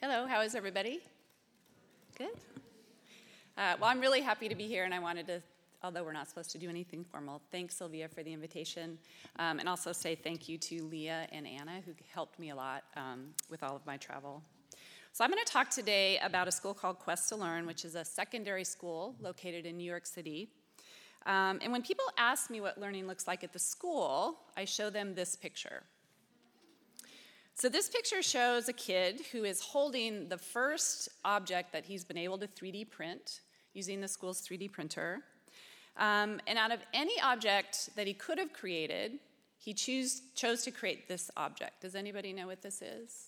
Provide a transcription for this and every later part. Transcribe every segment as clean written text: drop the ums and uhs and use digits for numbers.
Hello, how is everybody? Good. Well, I'm really happy to be here, and I wanted to, although we're not supposed to do anything formal, thank Sylvia for the invitation, and also say thank you to Leah and Anna, who helped me a lot with all of my travel. So I'm going to talk today about a school called Quest to Learn, which is a secondary school located in New York City. And when people ask me what learning looks like at the school, I show them this picture. So this picture shows a kid who is holding the first object that he's been able to 3D print using the school's 3D printer. And out of any object that he could have created, he chose to create this object. Does anybody know what this is?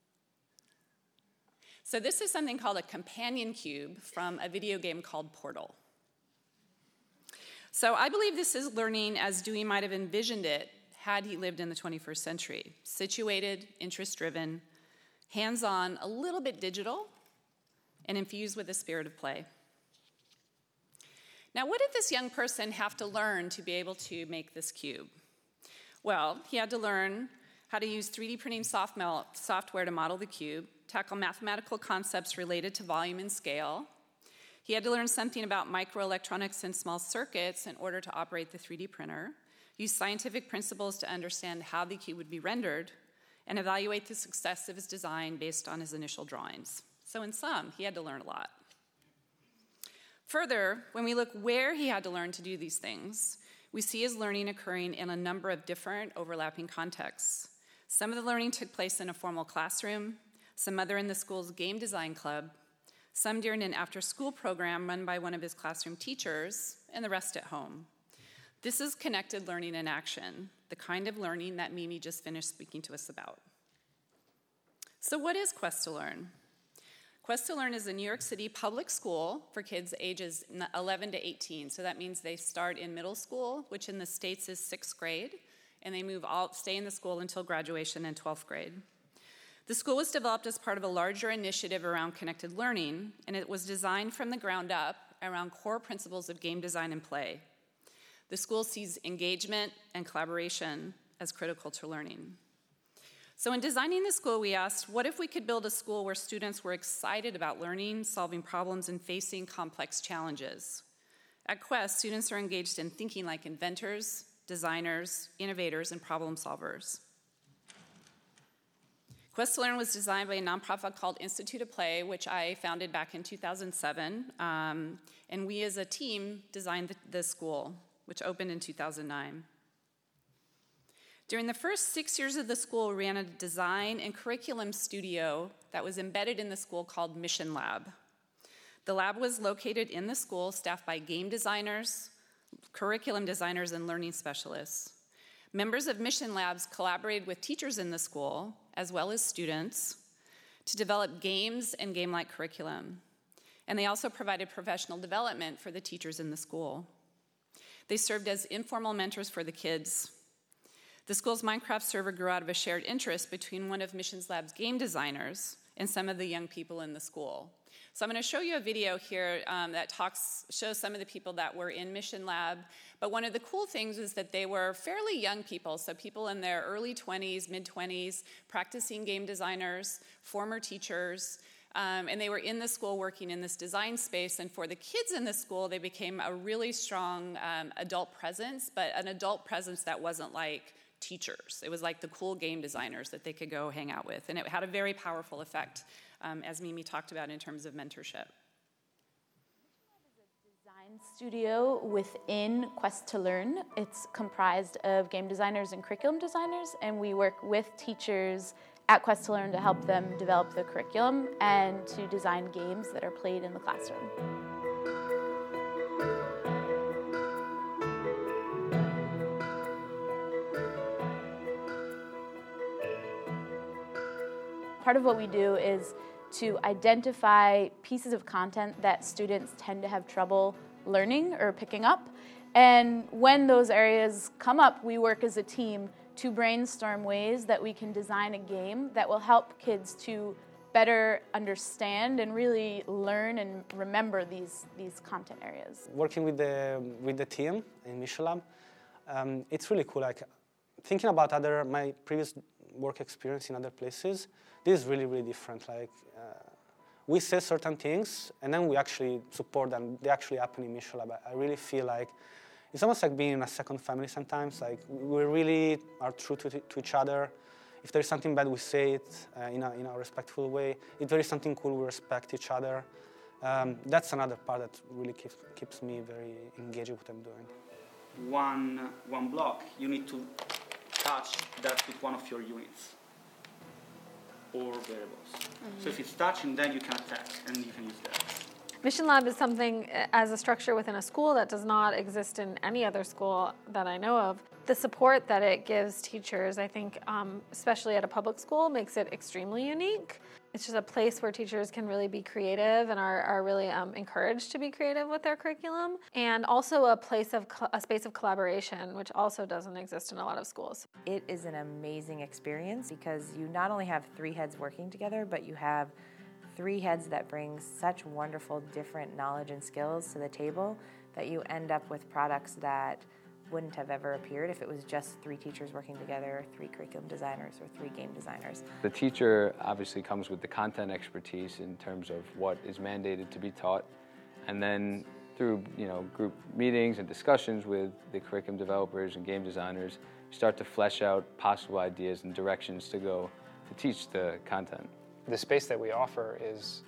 So this is something called a companion cube from a video game called Portal. So I believe this is learning as Dewey might have envisioned it had he lived in the 21st century. Situated, interest-driven, hands-on, a little bit digital, and infused with a spirit of play. Now, what did this young person have to learn to be able to make this cube? Well, he had to learn how to use 3D printing software to model the cube, tackle mathematical concepts related to volume and scale. He had to learn something about microelectronics and small circuits in order to operate the 3D printer, use scientific principles to understand how the cube would be rendered, and evaluate the success of his design based on his initial drawings. So in sum, he had to learn a lot. Further, when we look where he had to learn to do these things, we see his learning occurring in a number of different overlapping contexts. Some of the learning took place in a formal classroom, some other in the school's game design club, some during an after-school program run by one of his classroom teachers, and the rest at home. This is connected learning in action, the kind of learning that Mimi just finished speaking to us about. So what is Quest to Learn? Quest to Learn is a New York City public school for kids ages 11 to 18. So that means they start in middle school, which in the States is 6th grade, and they stay in the school until graduation in 12th grade. The school was developed as part of a larger initiative around connected learning, and it was designed from the ground up around core principles of game design and play. The school sees engagement and collaboration as critical to learning. So in designing the school, we asked, what if we could build a school where students were excited about learning, solving problems, and facing complex challenges? At Quest, students are engaged in thinking like inventors, designers, innovators, and problem solvers. Quest to Learn was designed by a nonprofit called Institute of Play, which I founded back in 2007, and we as a team designed the school, which opened in 2009. During the first 6 years of the school, we ran a design and curriculum studio that was embedded in the school called Mission Lab. The lab was located in the school, staffed by game designers, curriculum designers, and learning specialists. Members of Mission Labs collaborated with teachers in the school, as well as students, to develop games and game-like curriculum. And they also provided professional development for the teachers in the school. They served as informal mentors for the kids. The school's Minecraft server grew out of a shared interest between one of Mission Lab's game designers and some of the young people in the school. So I'm going to show you a video here that shows some of the people that were in Mission Lab. But one of the cool things is that they were fairly young people, so people in their early 20s, mid-20s, practicing game designers, former teachers, and they were in the school working in this design space. And for the kids in the school, they became a really strong adult presence, but an adult presence that wasn't like teachers. It was like the cool game designers that they could go hang out with. And it had a very powerful effect, as Mimi talked about in terms of mentorship. Design studio within Quest to Learn. It's comprised of game designers and curriculum designers, and we work with teachers at Quest to Learn to help them develop the curriculum and to design games that are played in the classroom. Part of what we do is to identify pieces of content that students tend to have trouble learning or picking up. And when those areas come up, we work as a team to brainstorm ways that we can design a game that will help kids to better understand and really learn and remember these content areas. Working with the team in Mission Lab, it's really cool. Like thinking about my previous work experience in other places, this is really, really different. Like, we say certain things, and then we actually support them. They actually happen in Mission Lab. I really feel like it's almost like being in a second family sometimes. Like, we really are true to each other. If there's something bad, we say it in a respectful way. If there is something cool, we respect each other. That's another part that really keeps me very engaged with what I'm doing. One block, you need to touch that with one of your units or variables. So if it's touching, then you can attack, and you can use that. Mission Lab is something as a structure within a school that does not exist in any other school that I know of. The support that it gives teachers, I think, especially at a public school, makes it extremely unique. It's just a place where teachers can really be creative and are really encouraged to be creative with their curriculum, and also a space of collaboration, which also doesn't exist in a lot of schools. It is an amazing experience because you not only have three heads working together, but you have three heads that bring such wonderful different knowledge and skills to the table that you end up with products that wouldn't have ever appeared if it was just three teachers working together, three curriculum designers, or three game designers. The teacher obviously comes with the content expertise in terms of what is mandated to be taught, and then through group meetings and discussions with the curriculum developers and game designers, you start to flesh out possible ideas and directions to go to teach the content. The space that we offer is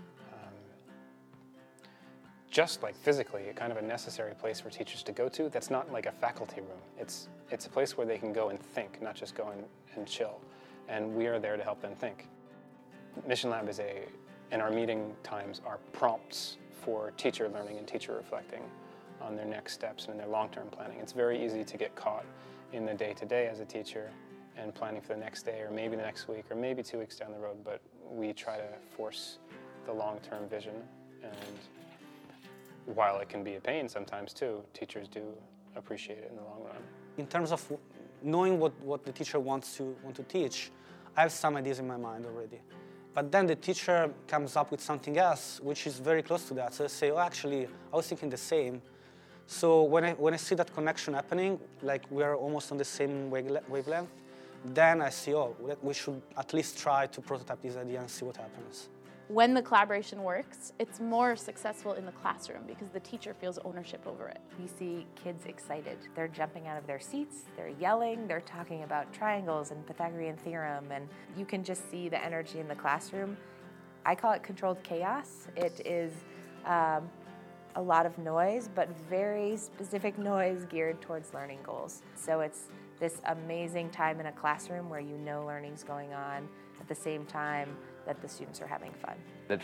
just like physically, kind of a necessary place for teachers to go to. That's not like a faculty room. It's a place where they can go and think, not just go and chill. And we are there to help them think. Mission Lab and our meeting times are prompts for teacher learning and teacher reflecting on their next steps and their long-term planning. It's very easy to get caught in the day-to-day as a teacher and planning for the next day or maybe the next week or maybe 2 weeks down the road, but we try to force the long-term vision. And while it can be a pain sometimes too, teachers do appreciate it in the long run. In terms of knowing what the teacher wants to teach, I have some ideas in my mind already. But then the teacher comes up with something else which is very close to that. So I say, oh, actually, I was thinking the same. So when I see that connection happening, like we are almost on the same wavelength, then I see, oh, we should at least try to prototype this idea and see what happens. When the collaboration works, it's more successful in the classroom because the teacher feels ownership over it. We see kids excited. They're jumping out of their seats, they're yelling, they're talking about triangles and Pythagorean theorem, and you can just see the energy in the classroom. I call it controlled chaos. It is a lot of noise, but very specific noise geared towards learning goals. So it's this amazing time in a classroom where you know learning's going on at the same time that the students are having fun. So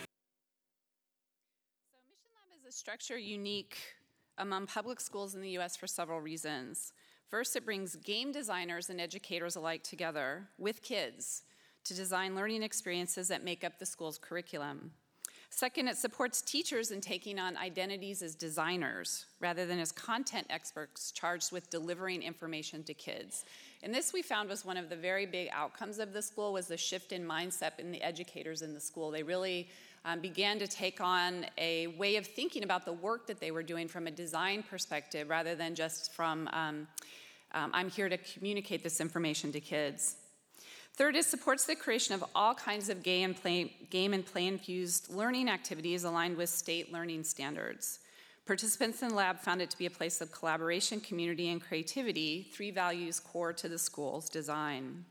Mission Lab is a structure unique among public schools in the U.S. for several reasons. First, it brings game designers and educators alike together with kids to design learning experiences that make up the school's curriculum. Second, it supports teachers in taking on identities as designers rather than as content experts charged with delivering information to kids. And this we found was one of the very big outcomes of the school was the shift in mindset in the educators in the school. They really began to take on a way of thinking about the work that they were doing from a design perspective rather than just from, I'm here to communicate this information to kids. Third, it supports the creation of all kinds of game and play-infused learning activities aligned with state learning standards. Participants in the lab found it to be a place of collaboration, community, and creativity, 3 values core to the school's design.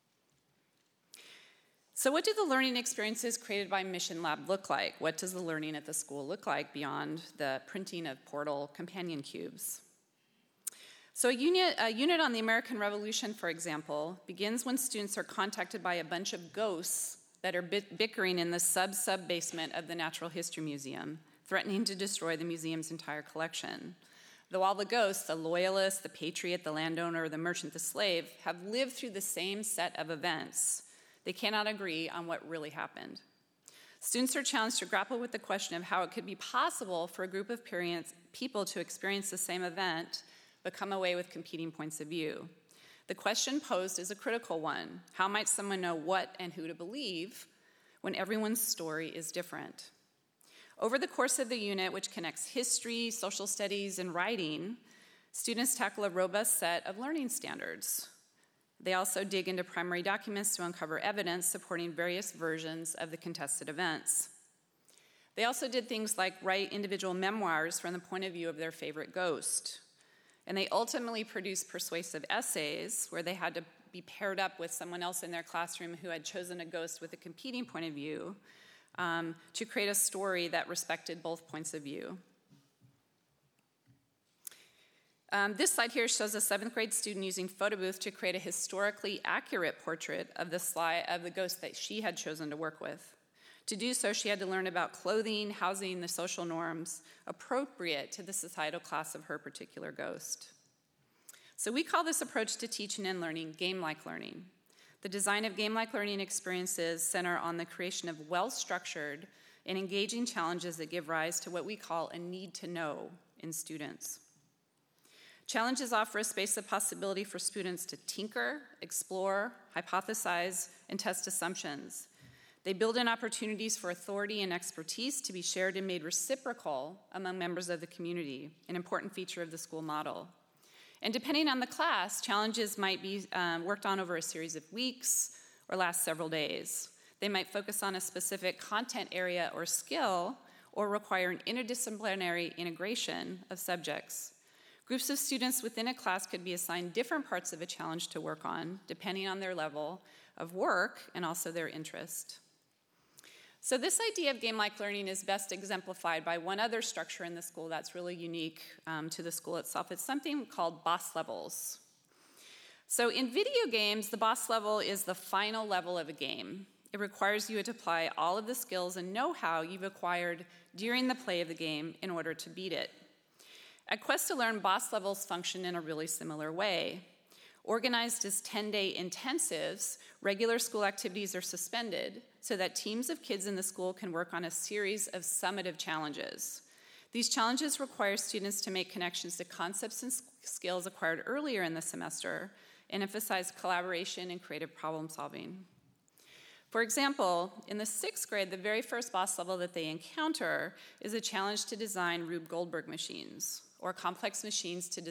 So what do the learning experiences created by Mission Lab look like? What does the learning at the school look like beyond the printing of Portal companion cubes? So a unit on the American Revolution, for example, begins when students are contacted by a bunch of ghosts that are bickering in the sub-basement of the Natural History Museum, threatening to destroy the museum's entire collection. Though all the ghosts, the loyalist, the patriot, the landowner, the merchant, the slave, have lived through the same set of events, they cannot agree on what really happened. Students are challenged to grapple with the question of how it could be possible for a group of people to experience the same event but come away with competing points of view. The question posed is a critical one. How might someone know what and who to believe when everyone's story is different? Over the course of the unit, which connects history, social studies, and writing, students tackle a robust set of learning standards. They also dig into primary documents to uncover evidence supporting various versions of the contested events. They also did things like write individual memoirs from the point of view of their favorite ghost. And they ultimately produced persuasive essays where they had to be paired up with someone else in their classroom who had chosen a ghost with a competing point of view to create a story that respected both points of view. This slide here shows a 7th grade student using photo booth to create a historically accurate portrait of the ghost that she had chosen to work with. To do so, she had to learn about clothing, housing, the social norms appropriate to the societal class of her particular ghost. So we call this approach to teaching and learning game-like learning. The design of game-like learning experiences center on the creation of well-structured and engaging challenges that give rise to what we call a need to know in students. Challenges offer a space of possibility for students to tinker, explore, hypothesize, and test assumptions. They build in opportunities for authority and expertise to be shared and made reciprocal among members of the community, an important feature of the school model. And depending on the class, challenges might be worked on over a series of weeks or last several days. They might focus on a specific content area or skill or require an interdisciplinary integration of subjects. Groups of students within a class could be assigned different parts of a challenge to work on, depending on their level of work and also their interest. So this idea of game-like learning is best exemplified by one other structure in the school that's really unique to the school itself. It's something called boss levels. So in video games, the boss level is the final level of a game. It requires you to apply all of the skills and know-how you've acquired during the play of the game in order to beat it. At Quest to Learn, boss levels function in a really similar way. Organized as 10-day intensives, regular school activities are suspended so that teams of kids in the school can work on a series of summative challenges. These challenges require students to make connections to concepts and skills acquired earlier in the semester and emphasize collaboration and creative problem solving. For example, in the 6th grade, the very first boss level that they encounter is a challenge to design Rube Goldberg machines, or complex machines to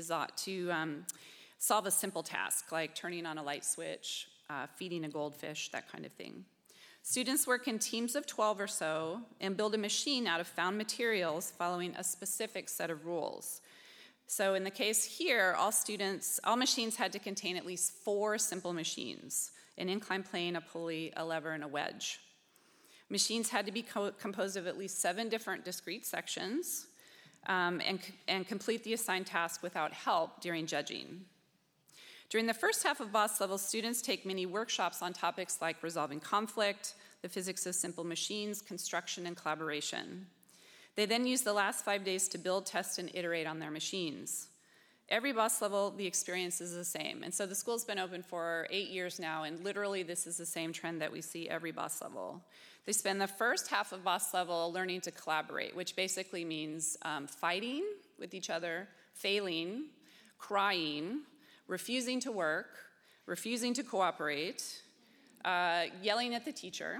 solve a simple task, like turning on a light switch, feeding a goldfish, that kind of thing. Students work in teams of 12 or so and build a machine out of found materials following a specific set of rules. So in the case here, all machines had to contain at least 4 simple machines: an inclined plane, a pulley, a lever, and a wedge. Machines had to be composed of at least 7 different discrete sections and complete the assigned task without help during judging. During the first half of boss level, students take mini workshops on topics like resolving conflict, the physics of simple machines, construction, and collaboration. They then use the last 5 days to build, test, and iterate on their machines. Every boss level, the experience is the same. And so the school's been open for 8 years now, and literally this is the same trend that we see every boss level. They spend the first half of boss level learning to collaborate, which basically means fighting with each other, failing, crying, refusing to work, refusing to cooperate, yelling at the teacher.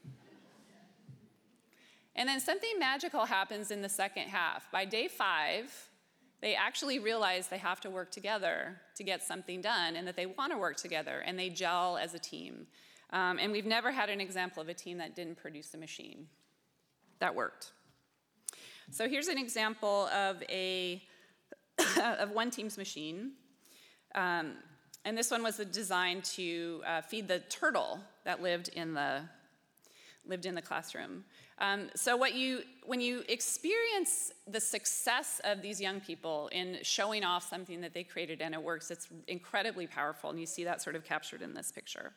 And then something magical happens in the second half. By day 5, they actually realize they have to work together to get something done and that they want to work together, and they gel as a team. And we've never had an example of a team that didn't produce a machine. That worked. So here's an example of of one team's machine. And this one was designed to feed the turtle that lived in the classroom. So when you experience the success of these young people in showing off something that they created and it works, it's incredibly powerful, and you see that sort of captured in this picture.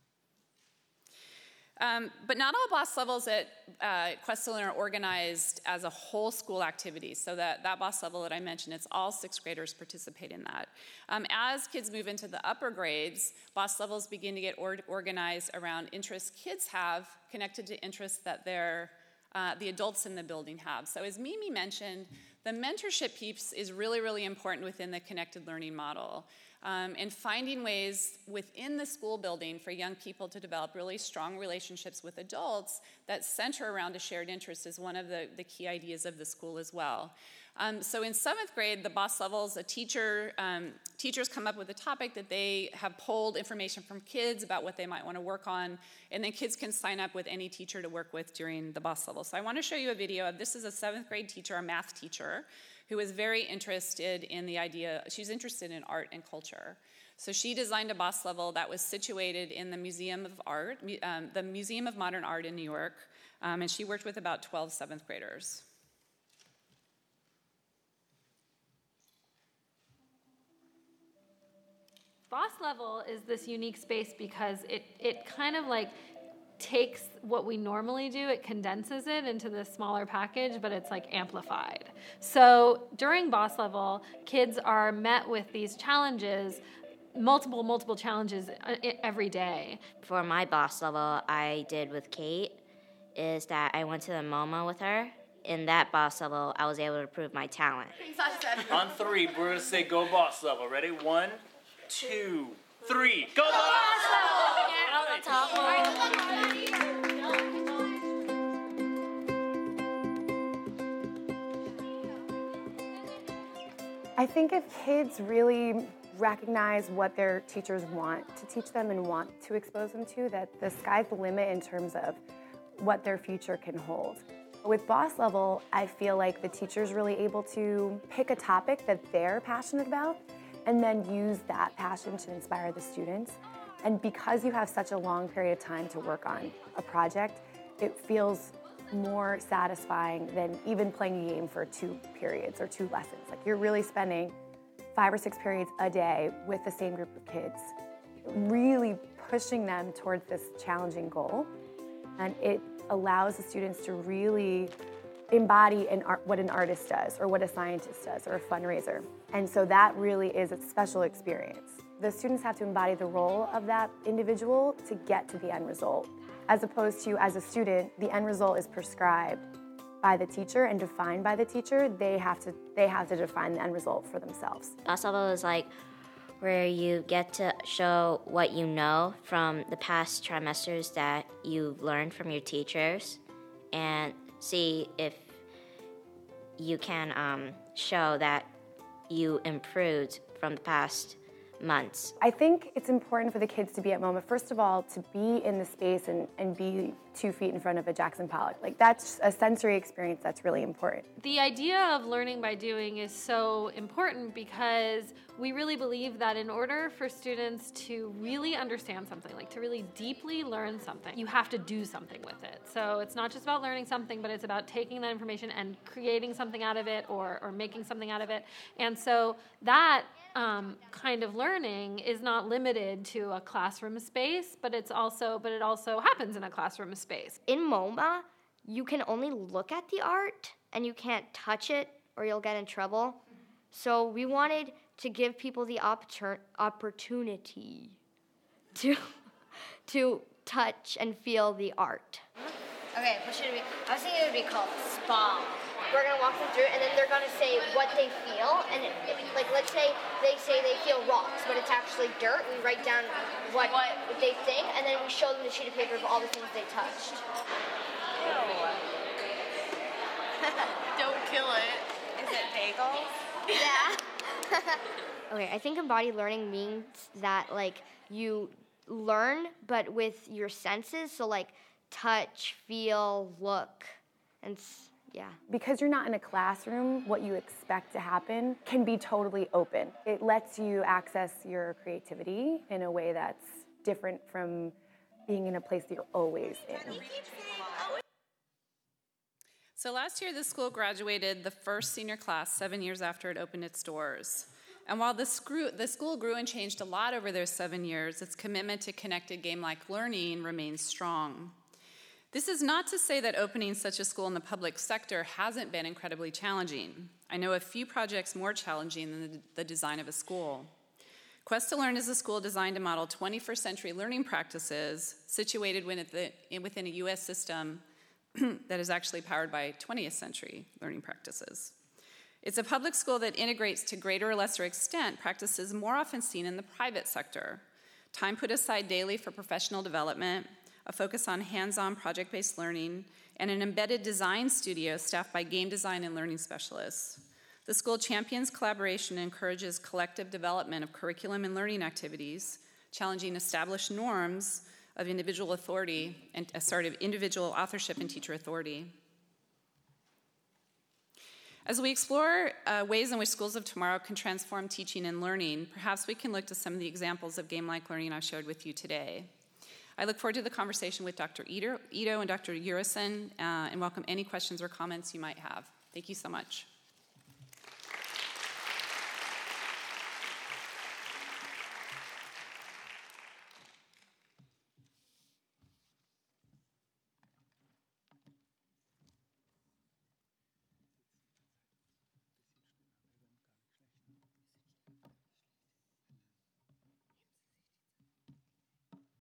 But not all boss levels at Quest to Learn are organized as a whole school activity. So that boss level that I mentioned, it's all 6th graders participate in that. As kids move into the upper grades, boss levels begin to get organized around interests kids have connected to interests that the adults in the building have. So as Mimi mentioned, the mentorship piece is really, really important within the connected learning model. And finding ways within the school building for young people to develop really strong relationships with adults that center around a shared interest is one of the key ideas of the school as well. So in 7th grade, the boss levels, teachers come up with a topic that they have polled information from kids about what they might want to work on, and then kids can sign up with any teacher to work with during the boss level. So I want to show you a video of, this is a 7th grade teacher, a math teacher, who is very interested in the idea, she's interested in art and culture. So she designed a boss level that was situated in the Museum of Art, the Museum of Modern Art in New York, and she worked with about 12 7th graders. Boss level is this unique space because it kind of like takes what we normally do, it condenses it into this smaller package, but it's like amplified. So during boss level, kids are met with these challenges, multiple challenges every day. For my boss level, I did with Kate is that I went to the MoMA with her. In that boss level, I was able to prove my talent. On 3, we're going to say go boss level. Ready? 1, 2, 3. Go boss level! I think if kids really recognize what their teachers want to teach them and want to expose them to, that the sky's the limit in terms of what their future can hold. With boss level, I feel like the teacher's really able to pick a topic that they're passionate about and then use that passion to inspire the students. And because you have such a long period of time to work on a project, it feels more satisfying than even playing a game for 2 periods or 2 lessons. Like, you're really spending 5 or 6 periods a day with the same group of kids, really pushing them towards this challenging goal. And it allows the students to really embody what an artist does or what a scientist does or a fundraiser. And so that really is a special experience. The students have to embody the role of that individual to get to the end result. As opposed to, as a student, the end result is prescribed by the teacher and defined by the teacher. They have to define the end result for themselves. Boss level is like where you get to show what you know from the past trimesters that you've learned from your teachers and see if you can show that you improved from the past months. I think it's important for the kids to be at MoMA, first of all, to be in the space and be 2 feet in front of a Jackson Pollock. Like, that's a sensory experience that's really important. The idea of learning by doing is so important because we really believe that in order for students to really understand something, like to really deeply learn something, you have to do something with it. So it's not just about learning something, but it's about taking that information and creating something out of it or making something out of it. And so that kind of learning is not limited to a classroom space, but it also happens in a classroom space. In MoMA, you can only look at the art and you can't touch it or you'll get in trouble. So we wanted to give people the opportunity to touch and feel the art. Okay, what should it be? I was thinking it would be called Spa. We're going to walk them through, and then they're going to say what they feel. And like, let's say they feel rocks, but it's actually dirt. We write down what they think, and then we show them the sheet of paper of all the things they touched. Don't kill it. Is it bagels? Yeah. Okay, I think embodied learning means that, like, you learn, but with your senses, so, like, touch, feel, look, and yeah. Because you're not in a classroom, what you expect to happen can be totally open. It lets you access your creativity in a way that's different from being in a place that you're always in. So last year, the school graduated the first senior class 7 years after it opened its doors. And while the school grew and changed a lot over those 7 years, its commitment to connected game-like learning remains strong. This is not to say that opening such a school in the public sector hasn't been incredibly challenging. I know a few projects more challenging than the design of a school. Quest to Learn is a school designed to model 21st century learning practices situated within a U.S. system that is actually powered by 20th century learning practices. It's a public school that integrates to greater or lesser extent practices more often seen in the private sector. Time put aside daily for professional development, a focus on hands-on project-based learning, and an embedded design studio staffed by game design and learning specialists. The school champions collaboration and encourages collective development of curriculum and learning activities, challenging established norms of individual authority and individual authorship and teacher authority. As we explore ways in which schools of tomorrow can transform teaching and learning, perhaps we can look to some of the examples of game-like learning I've shared with you today. I look forward to the conversation with Dr. Ito and Dr. Urissen and welcome any questions or comments you might have. Thank you so much.